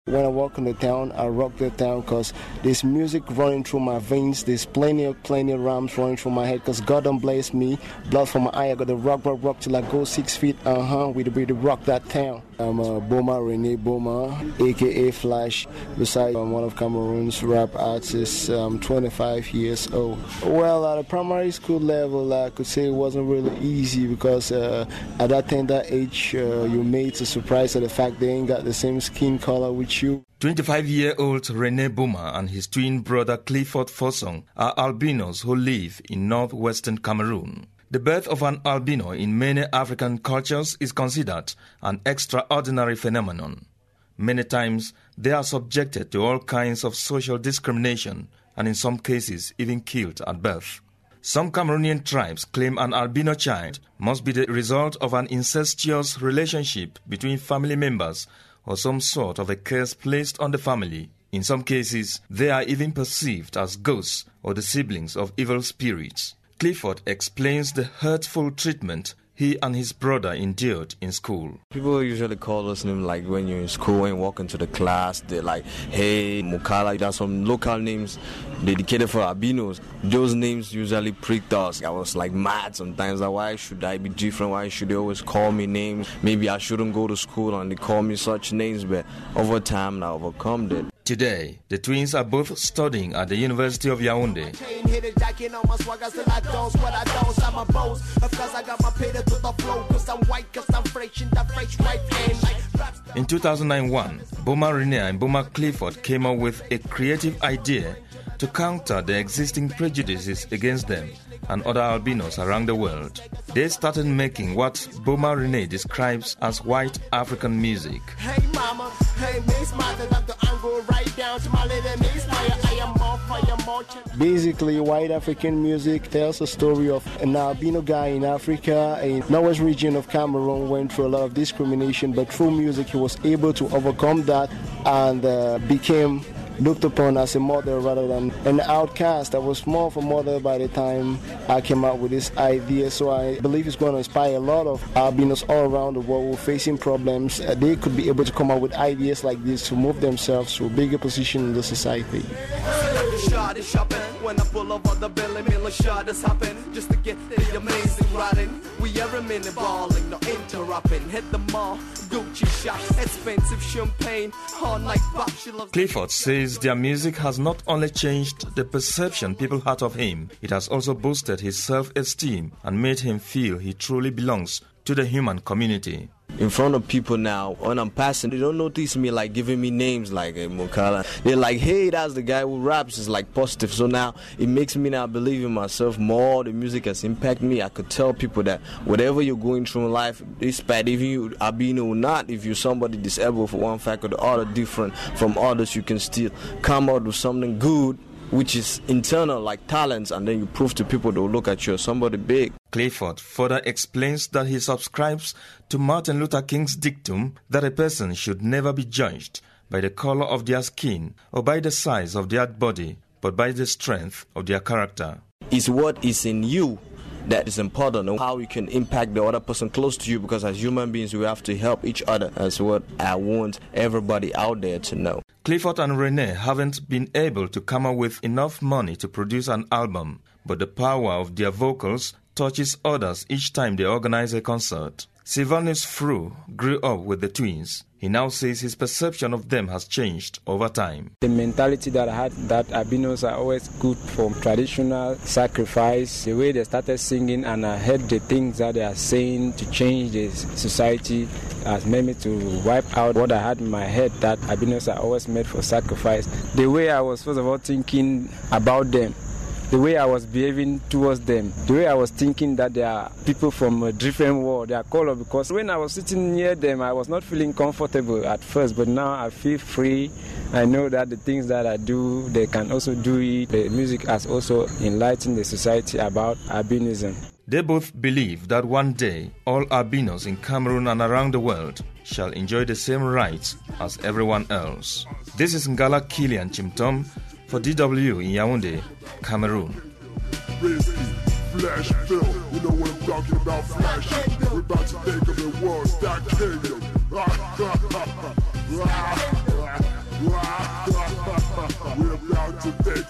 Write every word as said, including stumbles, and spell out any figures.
When I walk in the town, I rock the town because there's music running through my veins. There's plenty of plenty of rhymes running through my head because God don't bless me. Blood from my eye, I got to rock, rock, rock till I go six feet. Uh-huh, we the way to rock that town. I'm uh, Boma Rene Boma, a k a. Flash. Besides, I'm one of Cameroon's rap artists. I'm twenty-five years old. Well, at a primary school level, I could say it wasn't really easy because uh, at that tender age, uh, your mates are surprised at the fact they ain't got the same skin color with you. twenty-five-year-old Rene Boma and his twin brother Clifford Fossong are albinos who live in northwestern Cameroon. The birth of an albino in many African cultures is considered an extraordinary phenomenon. Many times, they are subjected to all kinds of social discrimination and in some cases even killed at birth. Some Cameroonian tribes claim an albino child must be the result of an incestuous relationship between family members or some sort of a curse placed on the family. In some cases, they are even perceived as ghosts or the siblings of evil spirits. Clifford explains the hurtful treatment he and his brother endured in school. People usually call us names like when you're in school and walk into the class, they're like, hey, Mukala. There's some local names dedicated for albinos. Those names usually pricked us. I was like mad sometimes. Like, why should I be different? Why should they always call me names? Maybe I shouldn't go to school and they call me such names, but over time I overcome that. Today, the twins are both studying at the University of Yaoundé. In two thousand one, Boma Rene and Boma Clifford came up with a creative idea to counter the existing prejudices against them and other albinos around the world. They started making what Boma Rene describes as white African music. Hey mama, hey Miss Mother, the angle right down to my little Miss Maya, I am more fire, more. Basically, white African music tells a story of an albino guy in Africa, in northwest region of Cameroon, went through a lot of discrimination, but through music he was able to overcome that and uh, became looked upon as a model rather than an outcast. I was more of a model by the time I came out with this idea, so I believe it's going to inspire a lot of albinos all around the world who are facing problems. Uh, they could be able to come up with ideas like this to move themselves to a bigger position in the society. When I pull over the belly, Miller shot is hopping just to get the amazing riding. We are a minute balling, no interrupting. Hit the mall, Gucci shop, expensive champagne, all night pop. Clifford says their music has not only changed the perception people had of him, it has also boosted his self-esteem and made him feel he truly belongs to the human community. In front of people now, when I'm passing, they don't notice me like giving me names like uh, Mukala. They're like, hey, that's the guy who raps. It's like positive. So now it makes me now believe in myself more. The music has impacted me. I could tell people that whatever you're going through in life, despite if you albino or not, if you're somebody disabled for one fact or the other, different from others, you can still come out with something good, which is internal, like talents, and then you prove to people they'll look at you as somebody big. Clifford further explains that he subscribes to Martin Luther King's dictum that a person should never be judged by the color of their skin or by the size of their body, but by the strength of their character. It's what is in you that is important, and how you can impact the other person close to you, because as human beings we have to help each other. That's what I want everybody out there to know. Clifford and Rene haven't been able to come up with enough money to produce an album, but the power of their vocals touches others each time they organize a concert. Sylvanus Fru grew up with the twins. He now says his perception of them has changed over time. The mentality that I had, that albinos are always good for traditional sacrifice, the way they started singing, and I heard the things that they are saying to change the society, has made me to wipe out what I had in my head, that albinos are always made for sacrifice. The way I was first of all thinking about them, the way I was behaving towards them, the way I was thinking that they are people from a different world, they are color, because when I was sitting near them, I was not feeling comfortable at first, but now I feel free. I know that the things that I do, they can also do it. The music has also enlightened the society about albinism. They both believe that one day, all albinos in Cameroon and around the world shall enjoy the same rights as everyone else. This is Ngala Kilian Chimtom for D W in Yaoundé, Cameroon. Flash Bill, you know what I'm talking about, Flash. We're about to think of the world, start killing you. We're about to take